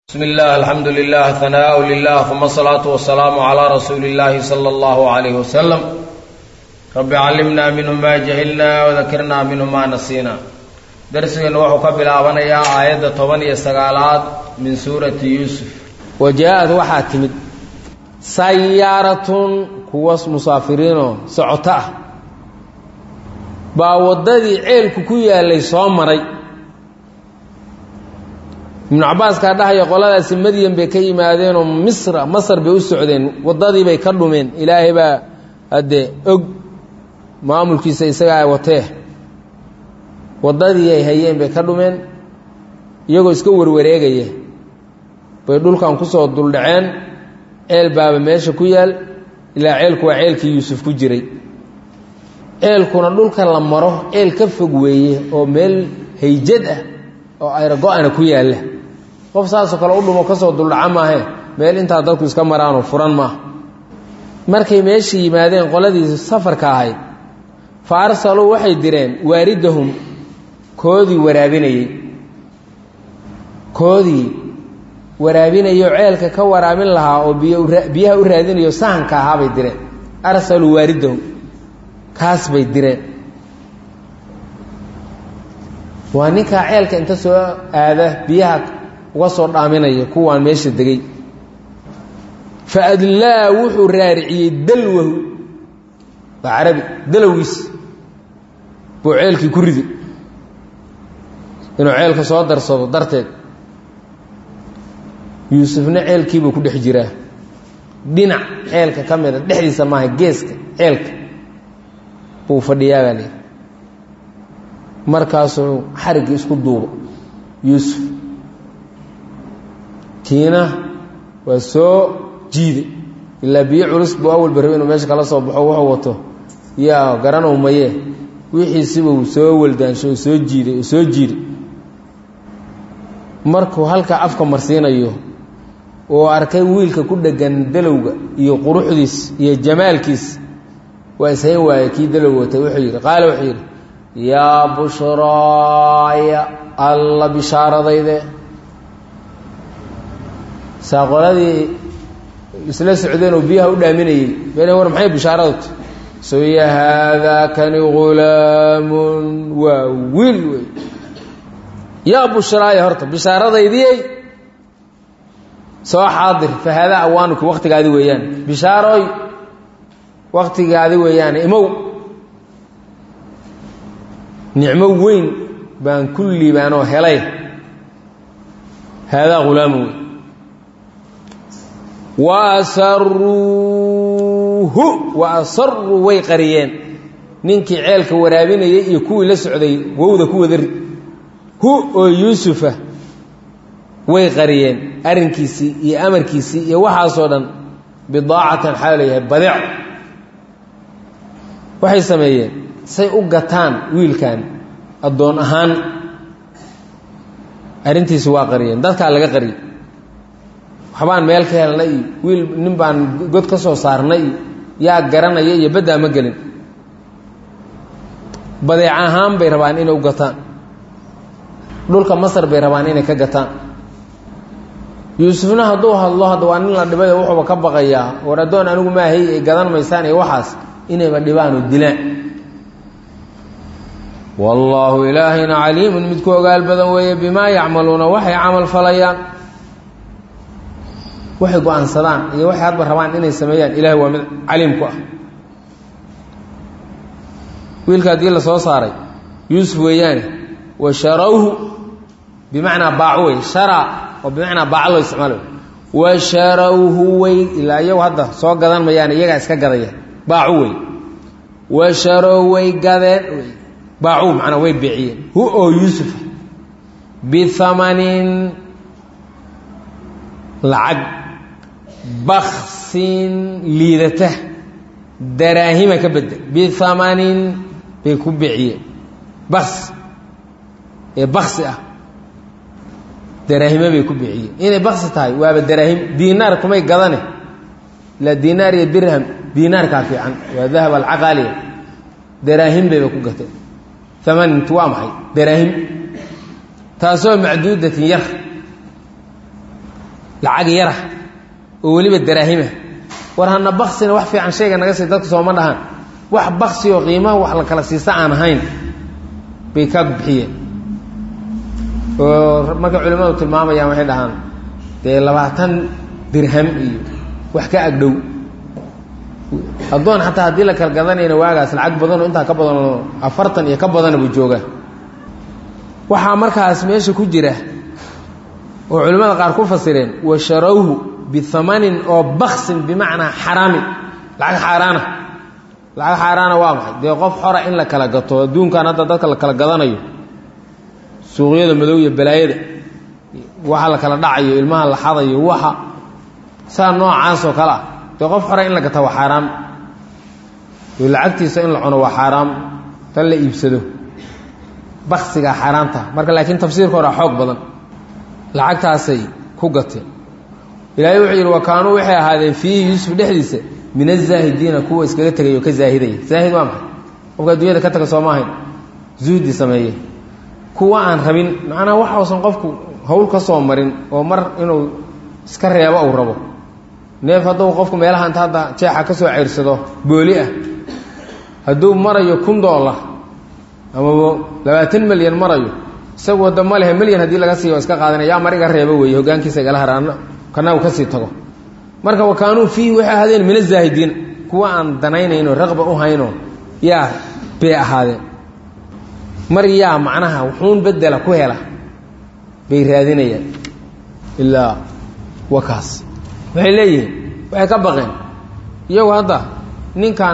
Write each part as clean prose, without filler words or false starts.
بسم الله الحمد لله ثناء لله ثم الصلاة والسلام على رسول الله صلى الله عليه وسلم رب علمنا منه ما جهلنا وذكرنا منه ما نسينا درسنا وحو كبلاابنا يا آية 19 من سورة يوسف وجاءت وحاتمد سيارة كواس مسافرين سعطاء باوددي عيلك كويا اللي صامري ابن عباس ka dhahay qoladaas Madiyan bay ka yimaadeen oo Masar bay u socdeen wadadii bay ka dhumeen Ilaahay ba hade og maamulkiisa isaga ay watee wadadii ay hayeen bay ka dhumeen iyagoo iska warwareegaya bay dhulkan ku soo dul dhaceen eel baaba meesha ku yaal ilaa ceelku waa ceelkii Yuusuf ku jiray ceelkuna dhulka la maro eel ka fog weeye oo meel hayjad ah oo ay rago'ana ku yaala qof saas kale u dhumo ka soo duldhaca maahe meel inta dadku iska maraan oo furan ma markay meeshii yimaadeen qoladii safarka ahayd faarsalu waxay direen waaridahum koodii waraabinayo ceelka ka waraabin lahaa oo biyaha u raadinayo sahanka ahaa bay direen arsalu waaridahum kaas bay direen waa ninka ceelka inta soo aada biyaha uga soo dhaaminaya kuwaan meesha degay faadlaa wuxuu raariciyey dalwahu bacarabi dalowgiis buu ceelkii ku ridi inuu ceelka soo darsado darteed yuusufna ceelkii buu ku dhex jiraa dhinac ceelka ka mida dhexdiisa maaha geeska ceelka buu fadhiyaa baa leeyahay markaasuu xarigii isku duubo yuusuf kiina waa soo jiiday ilaa biyo culus buu awal barabay inuu meesha kala soo baxo wuxuu wato yaa garanow maye wixiisiba uu soo waldaansho oo soo jiiday markuu halka afka marsiinayo oo arkay wiilka ku dhagan dalowga iyo quruxdiis iyo jamaalkiis waa ishayn waaye kii dalow watay wuxuu yidhi yaa bushraaya alla bishaaradayde saaqoladii isla socdeen oo biyaha u dhaaminayay been war maxay bishaaradu soo ya hada kani gulaamun wa wil yaa bushraaya horta bishaaradaydii soo xaadir fa hada awaanuki waqtigaadi weeyaan bishaaroy waqtigaadi weeyaan imow nicmo weyn baan kulli baanoo helay haadaa ghulaamu wa asaruu way qariyeen ninkii ceelka waraabinayay iyo kuwii la socday wowda ku wadari oo yuusufa way qariyeen arrinkiisii iyo amarkiisii iyo waxaasoo dhan bidaacatan xaal yahay badeec waxay sameeyeen say u gataan wiilkan addoon ahaan arrintiisi waa qariyeen dadkaa laga qariyey waxbaan meel ka helnay iyo wiil nin baan god ka soo saarnay iyo yaa garanaya iyo baddaa ma gelin badeec ahaan bay rabaan inay u gataan dhulka Masar bay rabaan inay ka gataan yuusufna hadduu hadlo hadda waa nin la dhibay wuxuuba ka baqayaa war addoon anigu maahay ay gadan maysaan iyo waxaas inayba dhibaan oo dilaan والله إلهنا عليم مدكو قال بدن ويه بما يعملون وحي عمل فليان وحي قوان صدان iyo waxay hadba rabaan inay sameeyaan Ilaahay waa mid caliim ku ah wiilka hadii la soo saaray Yuusuf weeyaan wa sharawhu bimaana baacu shara oo bimaana baac loo isticmaalo wa sharawhu way ila ayaw hadda soo gadan mayaan iyaga iska gadaya baacu way wa sharaw way gadeen باعوا معنا وين بيعين هو يوسف بثمن لعق بخس ليرته دراهم كبد بثمن بيكون بيعين بخس دراهم بيكون بيعين إنه بخس تاي وابد دراهم دينار كمي قضانه لا دينار يدرهم دينار كافي عن وذهب العقالي دراهم بيكون قتل ثمن توامحي دراهم تاسو معدودة يرخ lacag yara oo weliba daraahima war hana baksina wax fiican sheega naga sii dadku sooma dhahan wax baksi oo qiimaha wax la kala siisa aan ahayn bay ka bixiyeen oo marka culimadu tilmaamayaan waxay dhahaan dee 20 dirham iyo wax ka agdhow adoon xataa haddii la kala gadanayna waagaas lacag badan oo intaa ka badan 40 iyo ka badan buu joogaa waxaa markaas meesha ku jira oo culimada qaar ku fasireen wa sharawhu bithamanin oo baksin bimacnaa xaraamin lacag xaaraana waa maxay dee qof xora in la kala gato adduunkan hadda dadka la kala gadanayo suuqyada madow iyo balaayada waxa la kala dhacayo ilmaha la xadayo waxa saa noocaas oo kale ah dee qof xora in la gato waa xaaraam lacagtiisa in la cuno waa xaaraam tan la iibsado baksiga xaaraanta marka laakiin tafsiirka hore xoog badan lacagtaasay ku gateen ilaahay wuxuu yidhi wa kaanuu waxay ahaadeen fiihi yuusuf dhexdiisa min azaahidiina kuwa iskaga tegay oo ka zaahidaya zaahid waa maxay qofka adduunyada ka taga sooma ahayn zuhdi sameeye kuwa aan rabin macnaa waxa uusan qofku hawl ka soo marin oo mar inuu iska reebo uu rabo neef hadduu qofku meelaha inta hadda jeexa ka soo ceyrsado booli ah hadduu marayo $1 ama 20 milyan marayo isagu wada ma leh milyan haddii laga siiyo iska qaadanaya mar iga reebo weeye hogaankiisa igala haraana kana uu ka sii tago marka wa kaanuu fiihi waxay ahaadeen min azaahidiin kuwa aan danaynayno raqba u hayno yaa bay ahaadeen mar yaa macnaha wuxuun bedela ku hela bay raadinayaan ilaa wakaas waxay leeyihiin waxay ka baqeen iyagu hadda ninkan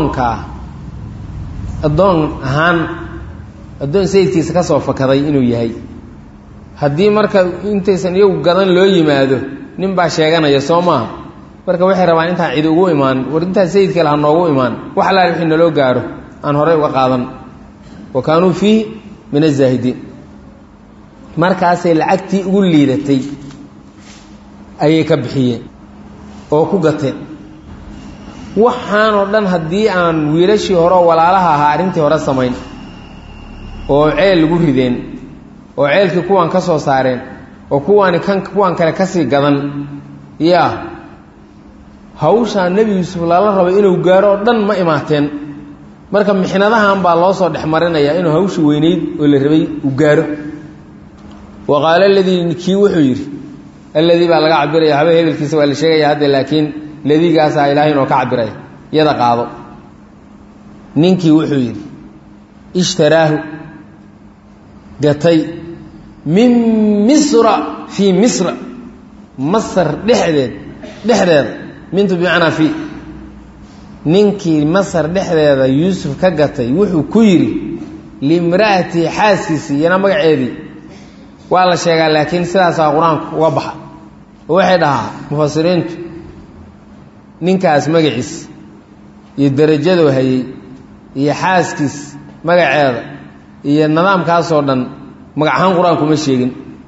addoon ahaan addoon sayidkiisa ka soo fakaday inuu yahay haddii marka intaysan iyagu gadan loo yimaado nin baa sheeganaya soo maaha marka waxay rabaan intaan cidi ugu imaan war intaan sayidka laha noogu imaan wax alaal wixii naloo gaaro aan horey uga qaadan wa kaanuu fiihi min azaahidiin markaasay lacagtii ugu liidatay ayay ka bixiyeen oo ku gateen waxaanoo dhan haddii aan wiilashii hore oo walaalaha ahaa arrintii hore samayn oo ceel lagu rideen oo ceelkii kuwaan ka soo saareen oo kuwaan kale ka sii gadan yaa hawshaa nebi yuusuf lala rabay inuu gaaro oo dhan ma imaateen marka mixnadahan baa loo soo dhex marinayaa inuu hawshi weynayd oo la rabay u gaaro wa qaala aladii kii wuxuu yidhi alladii baa laga cabiraya habe hebelkiisa waa la sheegaya hadda laakiin ladiigaasaa ilaahay inoo ka cabiraya yada qaado ninkii wuxuu yidhi ishtaraahu gatay min misra fii misra masar dhexdeeda mintu bimacnaa fii ninkii masar dhexdeeda yuusuf ka gatay wuxuu ku yidhi liimra'atii xaaskiisii iyana magaceedii waa la sheegaa laakiin sidaasaa qur-aanku uga baxa oo waxay dhahaa mufasiriintu ninkaas magaciis iyo darajaduu hayay iyo xaaskiis magaceeda iyo nidaamkaasoo dhan magacahaan qur-aanku ma sheegin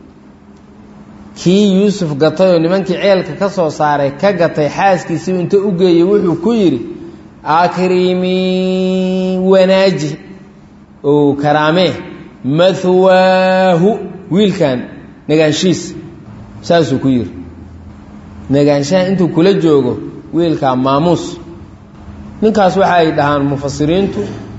kii yuusuf gatay oo nimankii ceelka ka soo saaray ka gatay xaaskiisii inta u geeyey wuxuu ku yidhi akrimii wanaaji oo karaamee mahwaahu wiilkan negaanshiis saasuu ku yidhi negaanshaha intuu kula joogo wiilkaa maamuus ninkaas waxa ay dhahaan mufasiriintu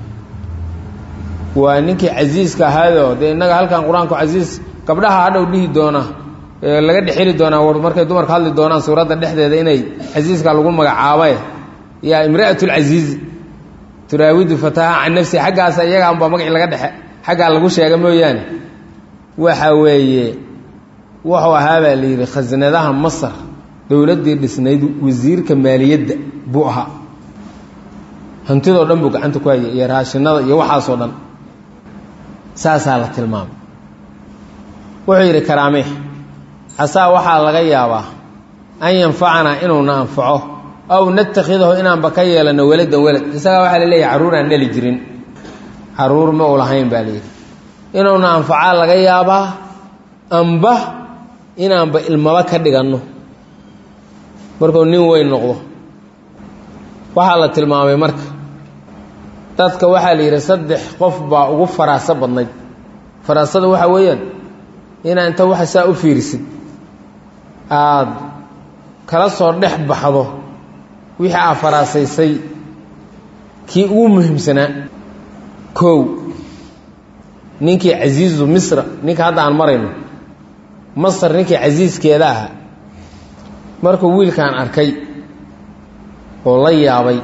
waa ninkii casiiska ahaayoo dee innaga halkan qur-aanku casiis gabdhaha hadhow dhihi doona laga dhexeli doonaa war markay dumarka hadli doonaan suuradda dhexdeeda inay casiiska lagu magacaabae yaa imra'atulcasiizi turaawidu fataha can nafsi xaggaasa iyaga anbaa magacii laga dhexe xaggaa lagu sheega mooyaane waxa weeye wuxuu ahaa baa la yidhi khasnadaha masar dowladdii dhisnayd wasiirka maaliyadda buu ahaa hantidoo dhan buu gacanta ku hayay iyo raashinada iyo waxaasoo dhan saasaa la tilmaamay wuxuu yidhi karaamee casaa waxaa laga yaabaa an yanfacanaa inuuna anfaco aw natakhidahu inaanba ka yeelano weladan welad isagaa waxaa la leeyahay carruur aan dhali jirin carruur ma u lahayn baa layidhi inuuna anfacaa laga yaabaa amba inaanba ilmaba ka dhiganno markuu nin weyn noqdo waxaa la tilmaamay marka dadka waxaa la yidhi 3 qof baa ugu faraaso badnayd faraasada waxaa weeyaan inaa inta waxa saa u fiirisid aad kala soo dhex baxdo wixii aad faraasaysay kii ugu muhiimsanaa kow ninkii casiizu misra ninka hadda aan marayno masar ninkii casiiskeeda ahaa markuu wiilkaan arkay oo la yaabay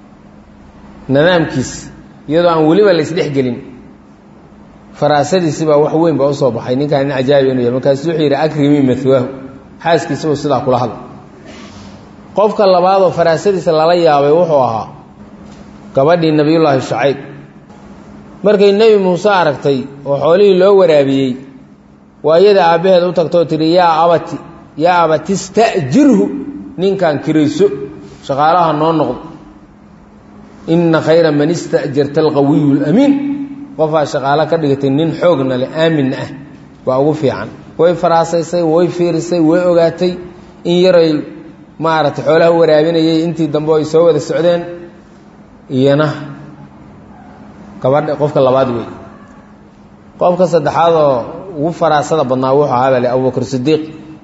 nidaamkiis iyadoo aan weliba la isdhex gelin faraasadiisi baa wax weyn baa usoo baxay ninkaan nin cajaa'ib inuu yahay markaasuu wuxuu yidhi akrimi mathwaahu xaaskiisa uu sidaa kula hadla qofka labaadoo faraasadiisa lala yaabay wuxuu ahaa gabadhii nebiyullaahi Shucayb markay nebi muuse aragtay oo xoolihii loo waraabiyey waa iyada aabbaheed u tagtoo tidhi yaa abati ista'jirhu ninkan kirayso shaqaalaha noo noqdo inna khayra man ista'jarta alqawiyu alamiin qofaa shaqaalo ka dhigatay nin xoogna leh aaminna ah waa ugu fiican way faraasaysay way fiirisay way ogaatay in yaray maaragtay xoolaha waraabinayay intii dambe ay soo wada socdeen iyana gabadha qofka labaad wey qofka saddexaad oo ugu faraasada badnaa wuxuu ahaa bale abubakr sidiiq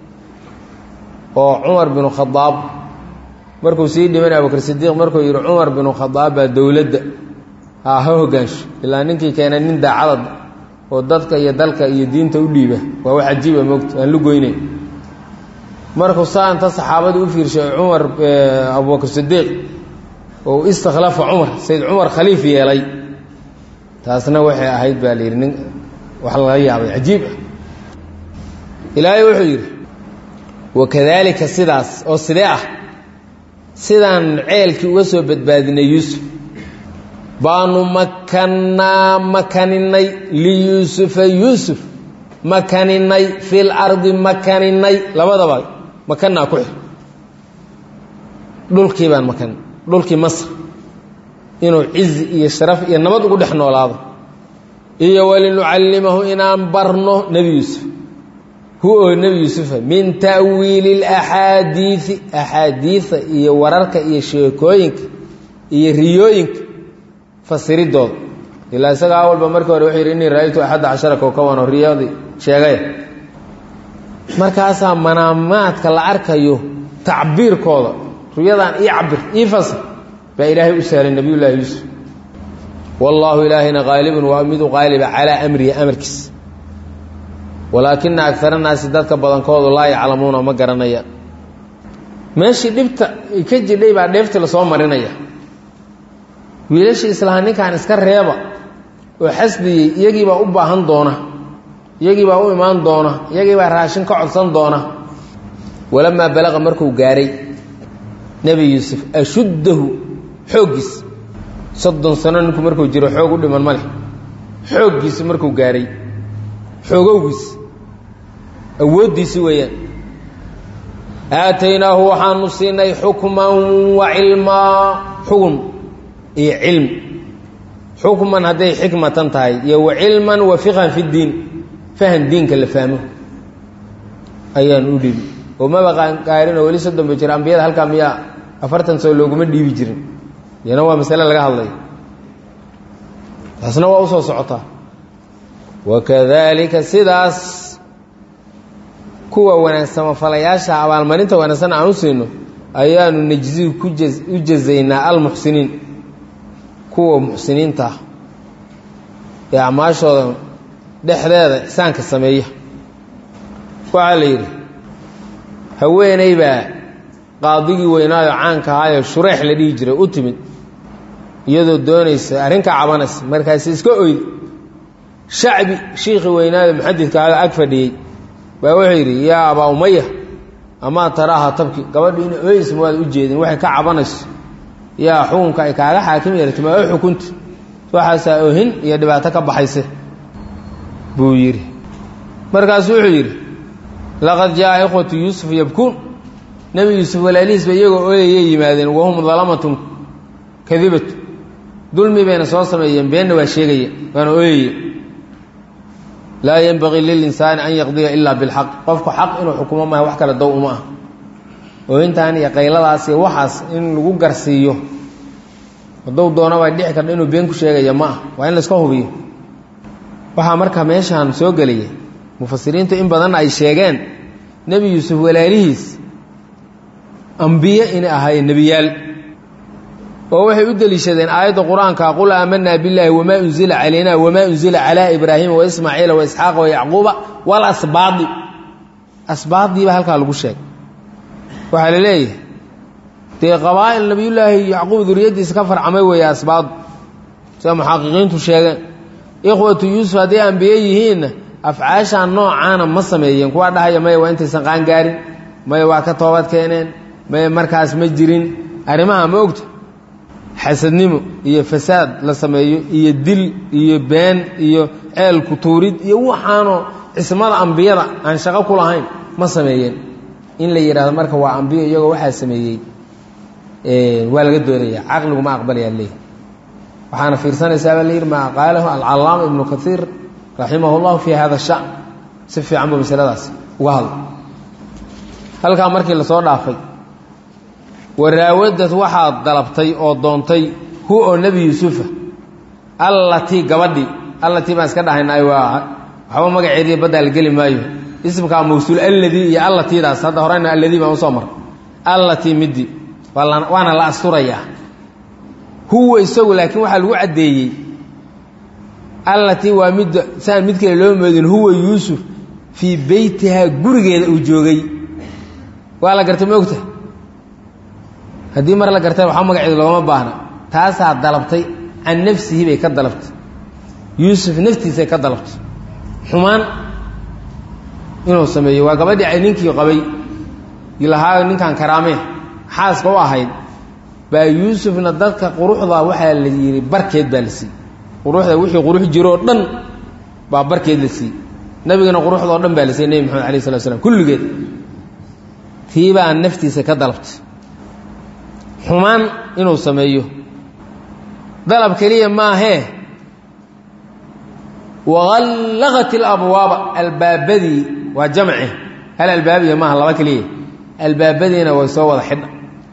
oo cumar binu khadaab markuu sii dhimanay abubakr sidiiq markuu yidhi cumar binu khadaab baa dowladda ha hogaansho ilaa ninkii keenay nin daacadad oo dadka iyo dalka iyo diinta u dhiiba waa wax cajiiba moogta aan lu goynayn markuu saanta saxaabadu u fiirshay cumar abubakr sidiiq oo istakhlafa cumar sayd cumar khaliif yeelay taasna waxay ahayd baa la yidhi nin wax laga yaabay cajiib ah ilaahay wuxuu yidhi wakadaalika sidaas oo sidee ah sidaan ceelkii uga soo badbaadinay yuusuf baanu makaninay liyuusufa yuusuf makaninay fil ardi makaninay labadaba makanaa ku xir dhulkii baan makanin dhulkii masr inuu cizi iyo sharaf iyo nabad ugu dhex noolaado iyo walinucallimahu inaan barno nebi yuusuf hu oo nebi yuusufa min ta'wiili اlaxaadiidi axaadiida iyo wararka iyo sheekooyinka iyo riyooyinka fasiridooda ilaa isaga awalba markii hore wuxuu yidhi innii ra'aytu axadda cashara kowkaban oo riyadii sheegaya markaasaa manaamaadka la arkayo tacbiirkooda ruyadan ii cabir ii fasir baa ilaahay u sahlay nebiyullaahi yuusuf wallaahu ilaahayna qaalibun waa midu qaaliba calaa amrihi amarkiisa walaakina agara naasi dadka badankoodu laa yaclamuuna ma garanayaan meeshii dhibta ka jidhay baa dheeftii lasoo marinaya wiilashii islahaa ninkan iska reeba oo xasdiyey iyagiibaa u baahan doona iyagiibaa u imaan doona iyagiibaa raashin ka codsan doona walamaa balaqa markuu gaaray nebi yuusuf ashuddahu xooggiis 30 sano ninku markuu jiro xoog u dhiman ma leh xooggiisi markuu gaaray xoogowgiis awooddiisi weeyaan aataynaahu waxaanu siinay xukman wa cilmaa xukm iyo cilm xukman hadday xikmatan tahay iyo wa cilman wa fiqhan fi ddiin fahan diinka la fahmo ayaan u dhibi oo maba qaarin oo weli 30 ba jira ambiyada halkaa miyaa 40 soo looguma dhiibi jirin yana waa masale laga hadlay taasna waa u soo socotaa wakadaalika sidaas kuwa wanaagsan falayaasha abaalmarinta wanaagsan aan u siino ayaanu najzi u jazaynaa almuxsiniin kuwa muxsiniinta ee acmaashooda dhexdeeda ixsaanka sameeya waxaa la yidhi haweeney baa qaadigii weynaayo caanka ahaayo shureex la dhihi jiray u timid iyadoo doonaysa arrinka cabanaysa markaasi iska oydi shacbi shiikhii weynaayo muxadidka ahaayo ag fadhiyey baa wuxuu yidhi yaa abaa umaya amaa taraaha tabki gabadhu ina ooyeysa mawaad u jeedin waxay ka cabanayso yaa xukunka ay kaaga xaakim yeelata maa u xukunta waxaasaa ohin iyo dhibaato ka baxayse buu yidhi markaasu wuxuu yidhi laqad jaa ikhwatu yuusuf yabkuun nebi yuusuf walaalihiis ba iyagoo ooyayay yimaadeen wahum dalamatun kadibatu dulmi bayna soo sameeyeen beenna waa sheegaya waana ooyaya laa yenbagii lilinsaani an yaqdiya ilaa bilxaq qofku xaq inuu xukumo maaha wax kale dow uma ah ooyintaan iyo qayladaas iyo waxaas in lagu garsiiyo hadduu doona waa dhici karta inuu been ku sheegaya ma ah waa in layska hubiyo waxaa marka meeshaan soo gelaya mufasiriintu in badanna ay sheegeen nebi yuusuf walaalihiis ambiye inay ahaayeen nebiyaal oo waxay u deliishadeen aayadda qur-aanka qul aamanaa billaahi wamaa unzila calayna wamaa unzila calaa ibraahiima wa ismaaciila wa isxaaqa wa yacquuba wal asbaadi asbaaddiiba halkaa lagu sheegay waxaa la leeyahay dee qabaa'il nabiyullaahi yacquub duriyaddiisa ka farcamay weeye asbaadu sida muxaqiqiintu sheegeen ikhwatu yuusuf hadday ambiye yihiinna afcaashaan noocaana ma sameeyeen kuwaa dhahaya maya waa intaysan qaangaarin maya waa ka toobad keeneen maya markaas ma jirin arrimaha ma ogta xasadnimo iyo fasaad la sameeyo iyo dil iyo been iyo ceel ku tuurid iyo waxaanoo cismada ambiyada aan shaqo ku lahayn ma sameeyeen in la yidhaahdo marka waa ambiyo iyagoo waxaa sameeyey waa laga doonaya caqligu ma aqbalayaa leeyahy waxaana fiirsanaysaa baa layidhi maa qaalahu alcallaama ibnu kaiir raximahu llahu fii hada shan si fiican buu masaladaas uga hadla halkaa markii lasoo dhaafay waraawadad waxaad dalabtay oo doontay hu oo nebi yuusufa allatii gabadhii allatii baan iska dhahaynay waa waxba magaceedii baddaa la geli maayo ismkaa mawsuul alladii iyo allatiidaas hadda horeyna alladii baan usoo maray allatii midii waana la asturayaa huwa isagu laakiin waxaa lagu caddeeyey allatii waa midda saan mid kale loo moodin huwa yuusuf fii beytihaa gurigeeda uu joogay waa la gartay ma ogtahay haddii mar la gartay waxaa magaceedu loogama baahna taasaa dalabtay can nafsihi bay ka dalabtay yuusuf naftiisay ka dalabtay xumaan inuu sameeyo waa gabadhii ninkii qabay ilahaa ninkan karaamee xaaska u ahayd baa yuusufna dadka quruxda waxaa la yidhi barkeed baa la siiyey quruxda wixii qurux jiroo dhan baa barkeed la siiyey nebigana quruxdao dhan baa la siiyey nebi moxamed alayh salatu slam kulligeed tii baa naftiisa ka dalabtay xumaan inuu sameeyo dalab keliya maahee waqallaqat ilabwaaba albaabadii waa jamce hal albaabiya maaha laba keliya albaabadiina way soo wada xidha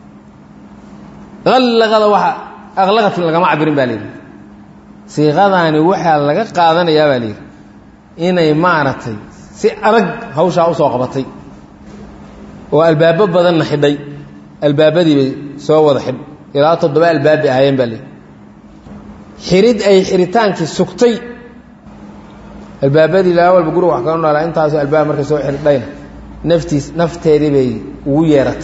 allaqada waa aqlaqat lagama cabirin baa layidhi siiqadaani waxaa laga qaadanayaa baa layidhi inay maaragtay si adag hawshaa usoo qabatay oo albaabo badanna xidhay albaabadii bay soo wada xidh ilaa 7 albaab bay ahaayeen baa layidhi xirid ay xiritaankii sugtay albaabadii ilaa walba guriga wax kaga noolaa intaasu albaab markay soo xidhayna nafteedii bay ugu yeeratay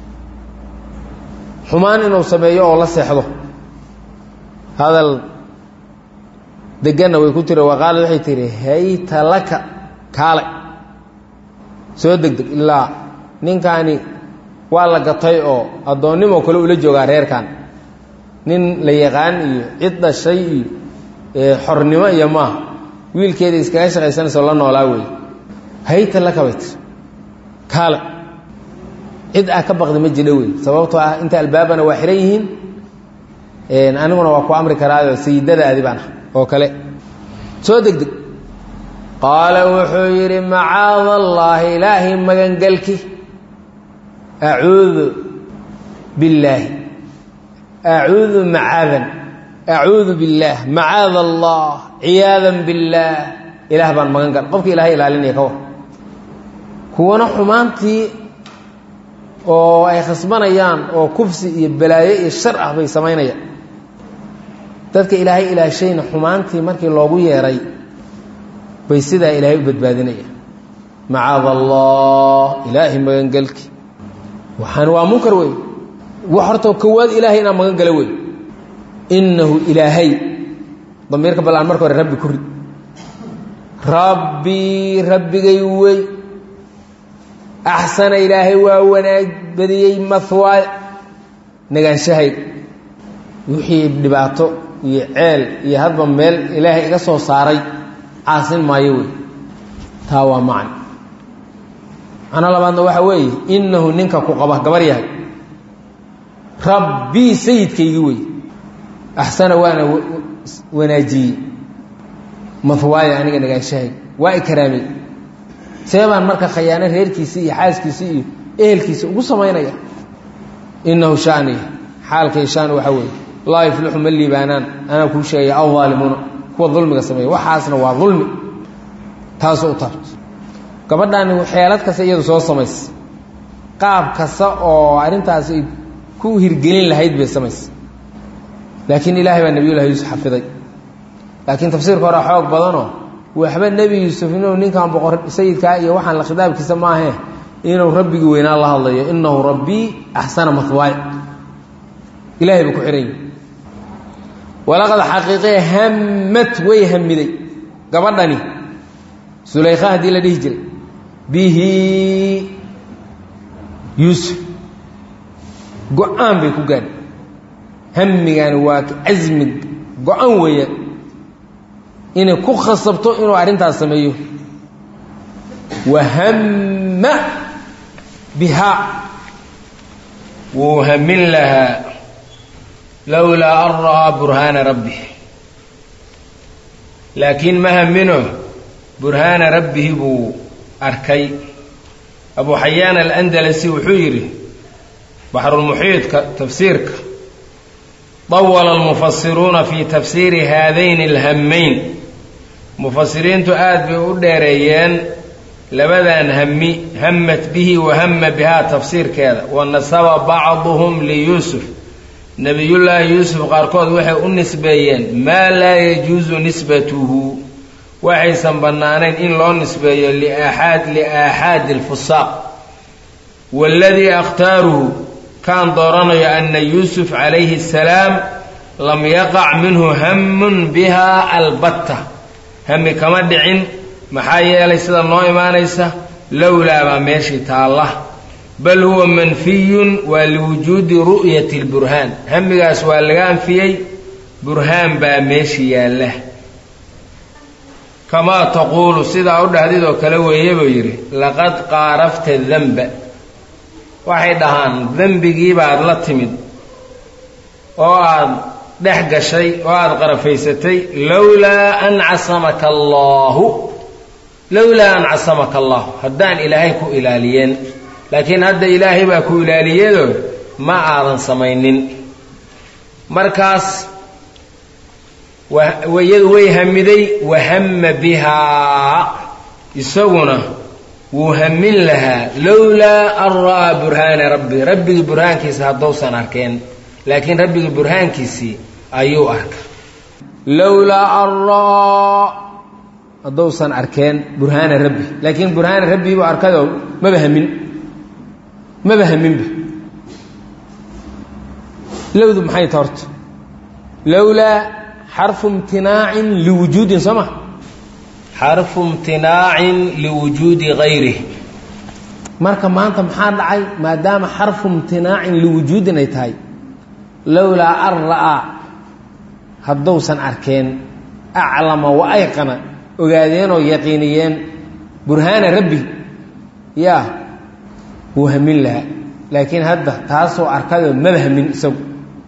xumaan inuu sameeyo oo la seexdo hadal deganna way ku tiri waqaalad waxay tihi hayta laka kaale soo degdeg ilaa ninkaani waa la gatay oo addoonnimo kale ula joogaa reerkan nin la yaqaan iyo cid dhashay iyo xornimo iyo maaha wiilkeeda iskaga shaqaysanaysa oo la noolaa weeye hayta laka bay tiri kaale cid ah ka baqdi ma jidho wey sababtoo ah inta albaabana waa xihan yihiin aniguna waa ku amri karaayo sayidadaadi baan ah oo kale soo degdeg qaala wuxuu yidhi macaada allaahi ilaahay magangelki acuudu billaahi acuudu macaadan acuudu billaah macaada allah ciyaadan billaah ilaah baan magan gal qofka ilaahay ilaalinaya ka war kuwana xumaantii oo ay khasbanayaan oo kufsi iyo balaayo iyo shar ah bay samaynayaan dadka ilaahay ilaashayna xumaantii markii loogu yeeray bay sidaa ilaahay u badbaadinayaan macaada allah ilaahay magangelki waxaan waa munkar wey wax horta kowaad ilaahay inaan magan gala wey innahu ilaahay damiirka ballaan marka hore rabbi ku rid rabbii rabbigay wey axsana ilaahay waa wanaag badiyey mahwaay nagaanshahay wixii dhibaato iyo ceel iyo hadba meel ilaahay iga soo saaray caasin maayo wey taa waa macno macno labaadna waxa weeye innahu ninka ku qaba gabar yahay rabbii sayidkaygii wey axsana waana wanaajiyey mahwaaya aniga nagaanshahay waa ikraamay see baan marka khayaano reerkiisii iyo xaaskiisii iyo ehelkiisa ugu samaynaya innahu shaaniya xaalkay shaan waxaa weeye laa yuflixu ma liibaanaan anaa kuu sheegaya aldaalimuuna kuwa dulmiga sameeya waxaasna waa dulmi taasoo u taabto gabadhaani xeelad kasta iyadu soo samaysay qaab kasta oo arrintaas ay ku hirgelin lahayd bay samaysay laakiin ilaahay baa nebiyullaahi yuusuf xafiday laakiin tafsiirka hore xoog badanoo waxba nebi yuusuf inuu ninkan boqor sayidkaa iyo waxaan la khitaabkiisa maahe inuu rabbigii weynaa la hadlayo innahu rabbii axsana mahwaay ilaahay buu ku xihan yahi walaqad xaqiiqee hammad way hamiday gabadhani sulaykha haddii la dhihi jiray bihi yuusuf go-aan bay ku gaadhay hamigaani waa casmi go-an weeyaan inay ku khasabto inuu arrintaas sameeyo wahamma bihaa wuu hamin lahaa lowlaa an ra'aa burhaana rabbih laakiin ma hamino burhaana rabbihi buu arkay abu xayaan alandalasi wuxuu yidhi baxrulmuxiidka tafsiirka طawala almufasiruuna fi tafsiiri haadayni alhammayn mufasiriintu aad bay u dheereeyeen labadan hami hammat bihi wa hamma bihaa tafsiirkeeda wa nasaba bacduhum liyuusuf nebiyullaahi yuusuf qaarkood waxay u nisbeeyeen maa laa yajuusu nisbatuhu waxaysan bannaanayn in loo nisbeeyo liaaxaadi alfusaaq waaladii akhtaaruhu kaan dooranayo ana yuusuf calayhi asalaam lam yaqac minhu hammun bihaa albatta hami kama dhicin maxaa yeelay sida noo imaanaysa lowlaa baa meeshii taalla bal huwa manfiyun waa liwujuudi ru'yati lburhaan hamigaas waa laga anfiyey burhaan baa meeshii yaalla kamaa taquulu sidaa u dhahdidoo kale weeye buu yidhi laqad qaarafta danba waxay dhahaan dembigii baad la timid oo aad dhex gashay oo aad qarafaysatay lowlaa an casamaka allaahu haddaan ilaahay ku ilaaliyeen laakiin hadda ilaahay baa ku ilaaliyadoo ma aadan samaynin markaas iyadu way hamiday wahamma bihaa isaguna wuu hamin lahaa lowlaa an ra'aa burhaana rabbi rabbigii burhaankiisa haddousan arkeen laakiin rabbigii burhaankiisii ayuu arka lowlaa an ra'aa haddousan arkeen burhaana rabbi laakiin burhaana rabbii buu arkayoo maba haminba lowdu maxay ta horta lowlaa xarfu imtinaacin liwujuudin soo ma xarfu imtinaacin liwujuudi gayrih marka maanta maxaa dhacay maadaama xarfu imtinaacin liwujuudin ay tahay lowlaa an ra'aa haddousan arkeen aclama wa ayqana ogaadeenoo yaqiiniyeen burhaana rabbi yaa wuu hamin lahaa laakiin hadda taasoo arkayoo maba hamin isagu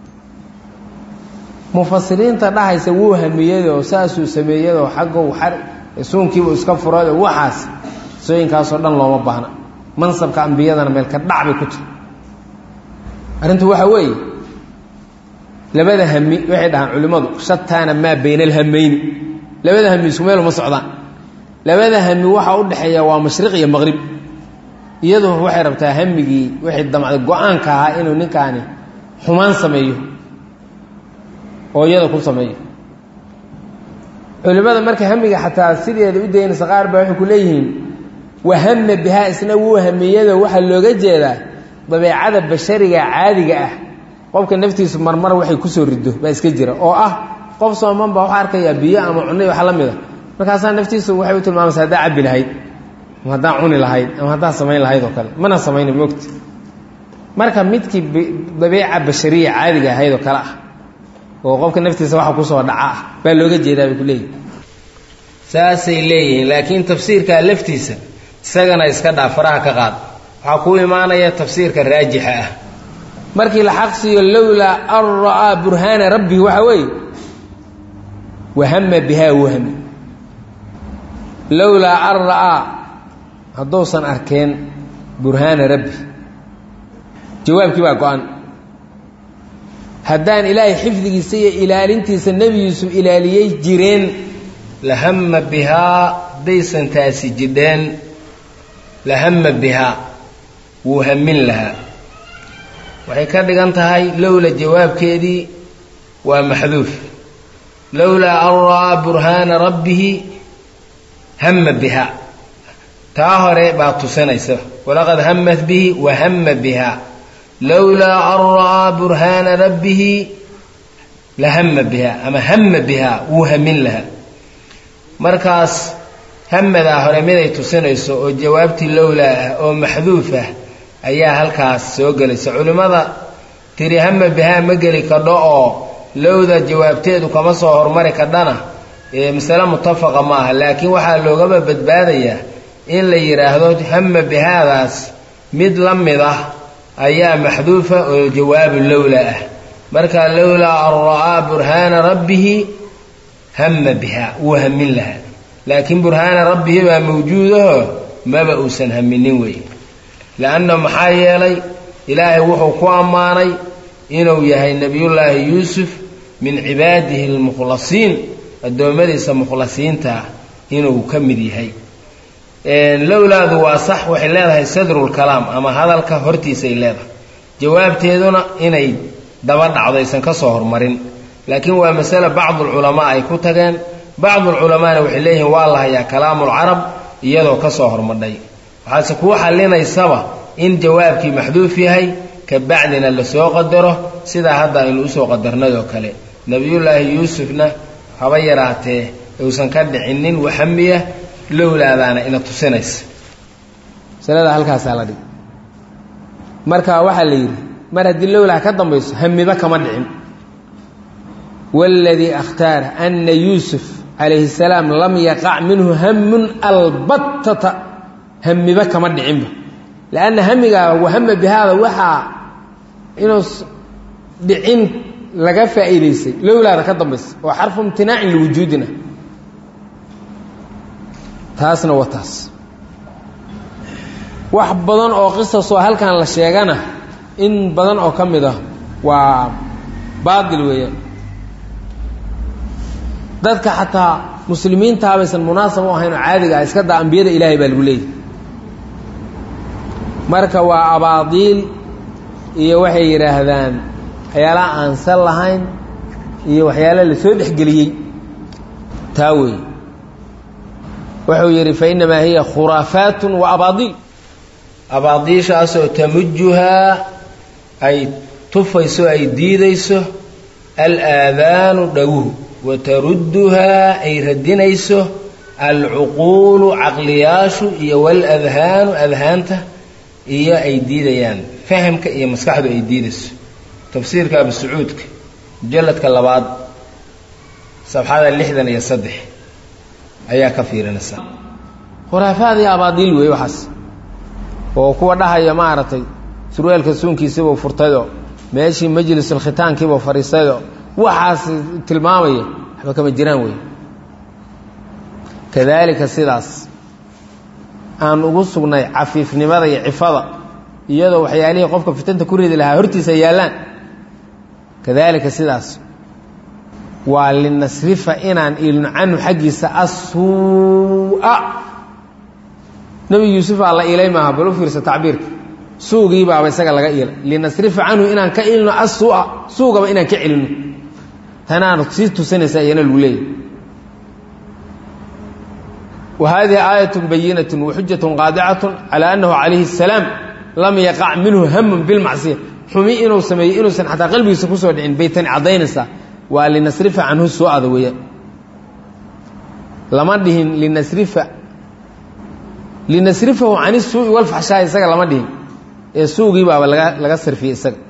mufasiriinta dhahaysa wuu hamiyadoo saasuu sameeyadoo xaggow suunkiibuu iska furayoo waxaas sooyinkaasoo dhan looma baahna mansabka ambiyadana meel ka dhac bay ku jira arrintu waxaa weeye labada hami waxay dhahaan culimmadu shataana maa bayna alhamayni labada hami isku meel uma socdaan labada hami waxaa u dhexeeya waa mashriq iyo maqrib iyadu waxay rabtaa hamigii waxay damcday go-aanka ahaa inuu ninkaani xumaan sameeyo oo iyada ku sameeyo culimmada marka hamiga xataa sideeda u daynaysa qaar baa waxay ku leeyihiin wahama bihaa isna wuu hamiyado waxaa looga jeedaa dabeecada bashariga caadiga ah qofka naftiisu marmar waxay kusoo rido baa iska jira oo ah qof sooman baa waxaa arkayaa biyo ama cunno iyo wax la mid a markaasaa naftiisu waxay u tilmaamaysa haddaa cabbi lahayd ama haddaa cuni lahayd ama haddaa samayn lahayd oo kale mana samayna moogta marka midkii dabeeca bashariya caadiga ahayd oo kale ah oo qofka naftiisa waxa kusoo dhaca ah baa looga jeedaa bay ku leeyihin saasay leeyihiin laakiin tafsiirkaa laftiisa isagana iska dhaaf faraha ka qaad waxaa kuu imaanaya tafsiirka raajixa ah markii la xaqsiiyo lowlaa an ra'aa burhaana rabbihi waxa weeye wahama bihaa wahmi lowlaa an ra'aa haddousan arkeen burhaana rabbi jawaabkii baa go-an haddaan ilaahay xifdigiisa iyo ilaalintiisa nebi yuusuf ilaaliyey jireen lahama bihaa daysan taasi jidheen lahama bihaa wuu hamin lahaa waxay ka dhigan tahay lowla jawaabkeedii waa maxduuf lowlaa an ra'aa burhaana rabbihi hama bihaa taa hore baa tusinaysa walaqad hamat bihi wa hama bihaa lowlaa an ra'aa burhaana rabbihi lahama bihaa ama hama bihaa wuu hamin lahaa markaas hamadaa hore miday tusinayso oo jawaabtii lowlaa ah oo maxduuf ah ayaa halkaas soo gelaysa culimmada tiri hama bihaa ma geli kadho oo lowda jawaabteedu kama soo hormari kadhana masale mutafaqa ma aha laakiin waxaa loogaba badbaadayaa in la yidhaahdo hama bihaadaas mid la mid ah ayaa maxduufa oo jawaabu lowlaa ah marka lowlaa an ra'aa burhaana rabbihi hama bihaa wuu hamin lahaa laakiin burhaana rabbihi baa mawjuudaho maba uusan haminin wey lanna maxaa yeelay ilaahay wuxuu ku ammaanay inuu yahay nebiyullaahi yuusuf min cibaadihi almukhlasiin addoommadiisa mukhlasiinta inuu ka mid yahay lowlaadu waa sax waxay leedahay sadrulkalaam ama hadalka hortiisay leedahay jawaabteeduna inay daba dhacdo aysan ka soo hormarin laakiin waa masale bacdulculamaa ay ku tageen bacdulculamaana waxay leeyihiin waa la hayaa kalaamulcarab iyadoo ka soo hormadhay waxaase kuu xallinaysaba in jawaabkii maxduuf yahay ka bacdina lasoo qadaro sidaa hadda aynu usoo qadarnadoo kale nebiyullaahi yuusufna haba yaraatee uusan ka dhicinin waxamiya lowlaadaana ina tusinaysa masalada halkaasaa la dhig marka waxaa la yidhi mar haddii lowlaa ka dambayso hamiba kama dhicin waladii akhtaara ana yuusuf calayhi salaam lam yaqac minhu hamun albattata hamiba kama dhicinba lanna hamigaa wahama bihaada waxaa inuu dhicin laga faa'iidaysay lowlaada ka dambaysa oo xarfu imtinaacin liwujuudina taasna waa taas wax badan oo qisasoo halkan la sheegana in badan oo ka mid ah waa baatil weeyaan dadka xataa muslimiintaa baysan munaasab u ahayn oo caadiga ah iska daa ambiyada ilaahay baa lagu leeyahy marka waa abaadiil iyo waxay yidhaahdaan waxyaalaha aan sal lahayn iyo waxyaala la soo dhexgeliyey taa weeye wuxuu yidhi fa innamaa hiya khuraafaatun wa abaadiil abaadiishaasoo tamujuhaa ay tufayso ay diidayso alaadaanu dhaguhu wa tarudduhaa ay radinayso alcuquulu caqliyaashu iyo waladhaanu adhaanta iyo ay diidayaan fahamka iyo maskaxdu ay diidayso tafsiirka abusacuudka mujalladka 2 safxada 63 ayaa ka fiirinaysa khuraafaad iyo abaadiil weeye waxaas oo kuwa dhahaya maaragtay surweelka suunkiisibuu furtayoo meeshii majlisul khitaankiibuu fadhiistayoo waxaas tilmaamaya waxba kama jiraan weeye kadaalika sidaas aan ugu sugnay cafiifnimada iyo cifada iyadoo waxyaalihii qofka fitanta ku ridi lahaa hortiisa yaallaan kadaalika sidaas waa linasrifa inaan ilno canhu xaggiisa assuu'a nebi yuusuf aa la iilay maaha bal u fiirsa tacbiirka suugii baaba isaga laga iilay linasrifa canhu inaan ka ilno assuu'a suugaba inaan ka celino tanaanu sii tusinaysaa iyana lagu leeyahy وهذه آية بينة وحجة قاطعة على أنه عليه السلام لم يقع منه هم بالمعصية حمي إنه سمي إنه سن حتى قلبي سكسر عند بيتن عضينسا ولنصرف عنه السوء ذويا لما دهن لنصرفه عن السوء والفحشاء سجى لما دهن السوء جيبه ولا قصر فيه سجى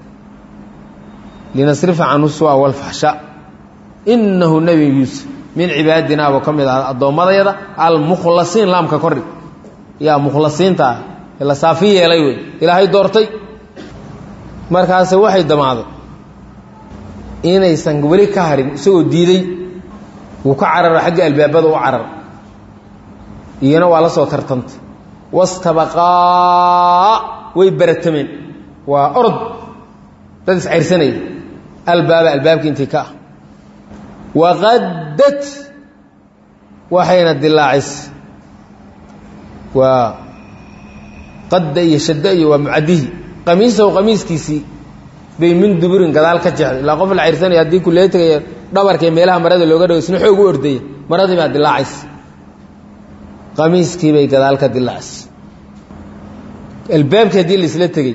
لنصرف عنه السوء والفحشاء إنه النبي يوسف من عبادنا وكم الضوامر يدا المخلصين لام ككري يا مخلصين تا إلا صافية إليه إلى هاي دورتي مركز واحد دماغ إن يسنقبلي كهرين سو ديدي وكعرر حق الباب وعرر ينا ولا صوت ترتنت واستبقا ويبرتمين وأرض تدس عرسني الباب كنتكا وغدت وحين الدلاعس qadda iyo shadda iyo waa mucadihi qamiisahu qamiiskiisii bay min duburin gadaal ka jeexday ilaa qof la ciirsanaya haddii kulee tegaya dhabarkee meelaha marada looga dhago isna xoog u ordaya maradii baa dilaacaysa qamiiskii bay gadaal ka dilaacaysa albaabkii haddii laisla tegey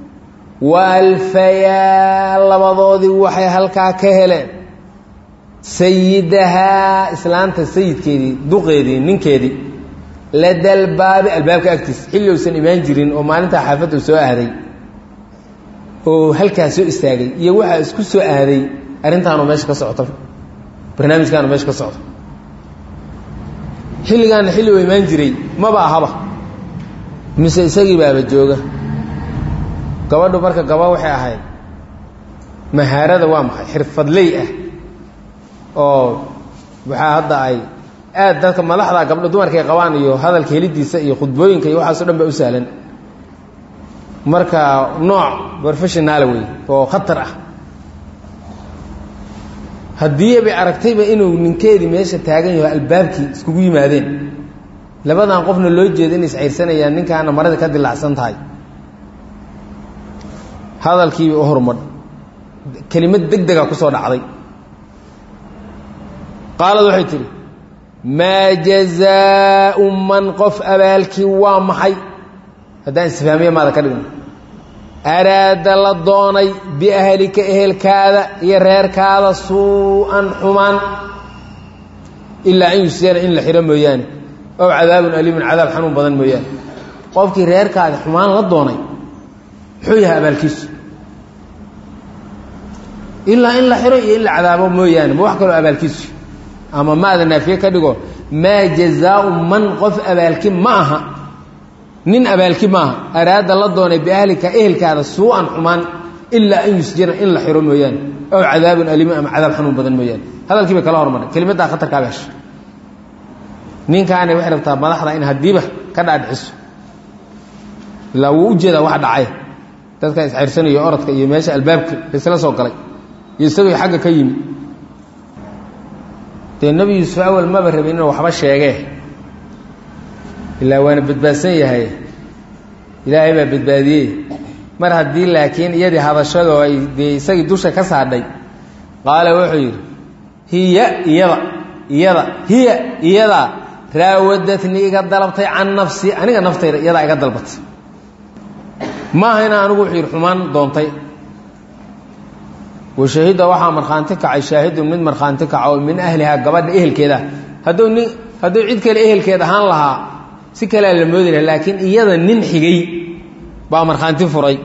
waalfayaa labadoodii waxay halkaa ka heleen sayidahaa islaanta sayidkeedii duqeedii ninkeedii ladalbaabi albaabka agtiisa xilli uusan imaan jirin oo maalintaa xaafadda soo aaday oo halkaa soo istaagay iyo waxaa isku soo aaday arrintaanu meesha ka socoto barnaamijkaanu meesha ka socdo xilligaana xilli uu imaan jiray maba ahaba mise isagii baaba jooga gabadhu marka gaba waxay ahayd mahaarada waa maxay xirfadley ah oo waxaa hadda ay aad dadka madaxda gabdho dumarkay qabaan iyo hadalka helidiisa iyo khudbooyinka iyo waxaaso dhan ba u sahlan marka nooc professionaala wey oo khatar ah haddii bay aragtayba inuu ninkeedii meesha taagan yaho albaabkii iskugu yimaadeen labadan qofna loo jeeda inay iscayrsanayaan ninkaana marada ka dilaacsan tahay hadalkiiba u hormadh kelimad deg dega ku soo dhacday qaalad waxay tidhi maa jazaau man qof abaalkii waa maxay haddaan isfaamiya maada ka dhigno araada la doonay biahlika ehelkaada iyo reerkaada suu-an xumaan ilaa an yusjana in la xiro mooyaane ow cadaabun aliimun cadaab xanuun badan mooyaane qofkii reerkaada xumaan la doonay muxuu yahay abaalkiisu ilaa in la xiro iyo in la cadaabo mooyaane ma wax kaloo abaalkiisu ama maada naafiye ka dhigo maa jazaau man qof abaalki ma aha nin abaalki maaha araada la doonay biahlika ehelkaada suu-an xumaan ilaa an yusjana in la xiro mooyaane ow cadaabun aliimun ama cadaab xanuun badan mooyaane hadalkii bay kala hormaray kelimaddaa khatarkaa beesha ninkaana waxay rabtaa madaxda in haddiiba ka dhaadhiciso ilaa wuu u jeedaa wax dhacay dadka iscayrsanayo orodka iyo meesha albaabka laysla soo galay iyo isagoo xagga ka yimi dee nebi yuusuf awal maba rabin inuu waxba sheegee ilaa waana badbaadsan yahay ilaahay baa badbaadiyey mar haddii laakiin iyadii hadashadoo ay dee isagii dusha ka saadhay qaala wuxuu yidhi hiya iyadaa raawadatnii iga dalabtay can nafsi aniga naftayda iyadaa iga dalbatay maaha inaa anigu wuxuu yidhi xumaan doontay washahida waxaa markhaanti kacay shaahidun mid markhaanti kaca oo min ahlihaa gabadha ehelkeeda hadduu cid kale ehelkeed ahaan lahaa si kalea la moodi laha laakiin iyada nin xigay baa markhaanti furay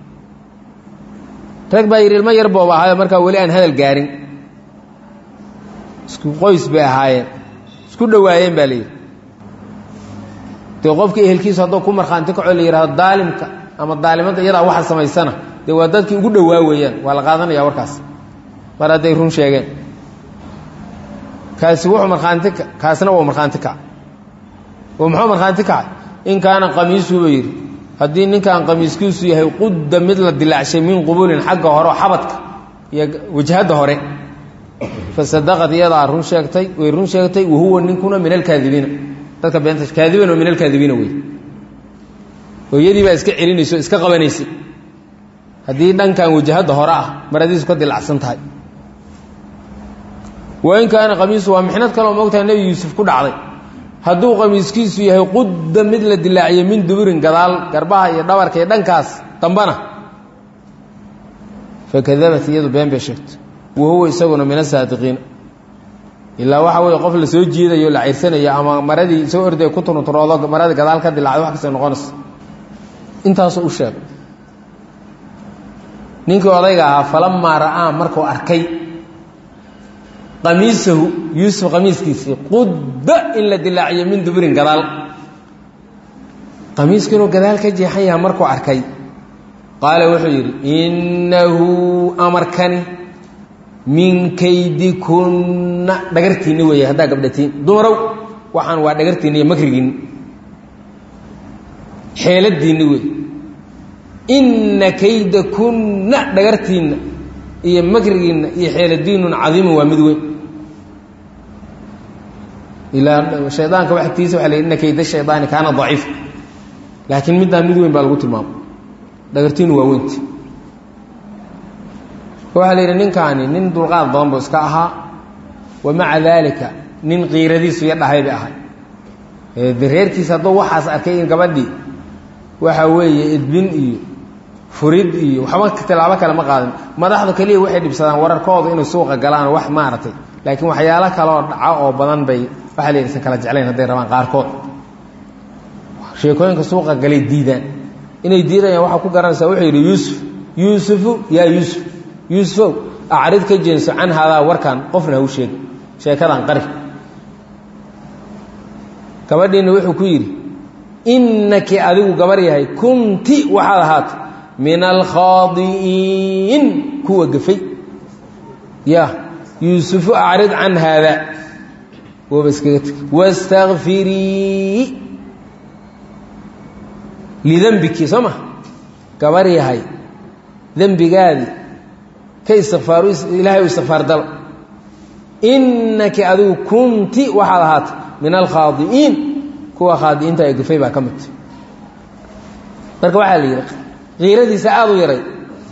rag baa yidhi ilmo yar booba ahaayo markaa weli aan hadal gaarin isku qoys bay ahaayeen isku dhowaayeen baa layidhi dee qofka ehelkiisu hadduu ku markhaanti kaco la yidhahdo daalimka ama daalimadda iyadaa waxa samaysana dee waa dadkii ugu dhowaa weeyaan waa la qaadanaya warkaas mar hadday run sheegeen kaasi wuxuu markhaanti kaasna waa markhaanti kaca oo muxuu markhaanti kacay in kaana qamiisuhu ba yidhi haddii ninkan qamiiskiisu yahay qudda mid la dilaacshay min qubulin xagga hore oo xabadka iyo wajhadda hore fasadaqad iyadaa run sheegtay way run sheegtay wahuwa ninkuna min alkaadibiina dadka beenta kaadiban oo min alkaadibiina wey oo iyadii baa iska celinaysa o iska qabanaysay haddii dhankan wajahadda hore ah maradiisu ka dilacsan tahay wain kaana qamiisu waa mixnad kaleo moogtahay nebi yuusuf ku dhacday hadduu qamiiskiisu yahay qudda mid la dilaaciyey min duburin gadaal garbaha iyo dhabarka iyo dhankaas dambana fakadabat iyadu been bay sheegtay wahuwa isaguna min asaadiqiina ilaa waxa weeye qof la soo jiidayo la cayrsanayo ama maradii soo orday ku turunturoodo maradii gadaal ka dilacday wax kastay noqonaysa intaasuu u sheegay ninkii odayga ahaa falamaa ra'aa markuu arkay qamiisahu yuusuf qamiiskiisii qudda in la dilaaciyo min duburin gadaal qamiiska inuu gadaal ka jeexan yaha markuu arkay qaala wuxuu yidhi innahu amarkani min kaydikunna dhagartiinni weeye haddaa gabdhatiin dumarow waxaan waa dhagartiinni iyo makrigiinni xeeladiinni wey inna kaydakunna dhagartiinna iyo makrigiinna iyo xeeladiinnun cadiimun waa mid weyn ilaa shaydaanka waxtiisa waxa la yidhi inna kayda shaydaani kaana daciif laakiin midaan mid weyn baa lagu tilmaamo dhagartiinu waa weynti waxaa la yidhi ninkaani nin dulqaad badan buu iska ahaa wa maca daalika nin qiiradiisu iyo dhahay bay ahay reerkiisa hadduu waxaas arkay in gabadhii waxa weeye edbin iyo furid iyo waxba tilaabo kale ma qaadan madaxdu kaliya waxay dhibsadaan wararkooda inay suuqa galaan wax maaragtay laakiin waxyaalo kale oo dhaca oo badan bay waxa la yidhi kala jeclayn hadday rabaan qaarkood sheekooyinka suuqa galay diidaan inay diidayaan waxaa ku garanaysaa wuxuu yidhi yuusufu yaa yuusufow acrid ka jeenso can haadaa warkan qofna hau sheeg sheekadan qari gabadhiina wuxuu ku yidhi innaki adigu gabar yahay kunti waxaad ahaatay min alkhaadi'iin kuwa gafay ya yuusufu acrid can haadaa waba iskaga teg wastakfirii lidembiki soo ma gabar yahay dembigaadii ka istikfaaru ilaahay u istikfaar dalo innaki adigu kunti waxaad ahaatay min alkhaadi'iin kuwa khaadi'iinta ay gafay baa ka mid marka waxaa la yidhi qiiradiisa aada u yaray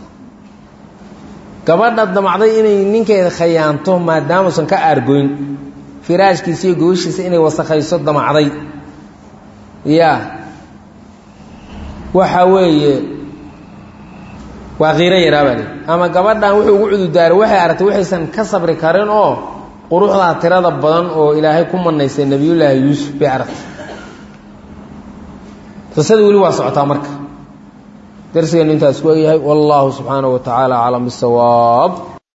gabadha damacday inay ninkeeda khayaanto maadaamuusan ka aargoyn firaashkiisa iyo gobashiisa inay wasakhayso damacday ya waxa weeye waa qiiro yaraa baa leeyi ama gabadhan wuxuu ugu cudurdaaray waxay aragtay waxaysan ka sabri karin oo quruxdaa tirada badan oo ilaahay ku manaysay nebiyullaahi yuusuf bay aragtay qisada weli waa socotaa marka darsigeenu intaas ku egyahay wallahu subxaanahu wa tacaala aclam bisawaab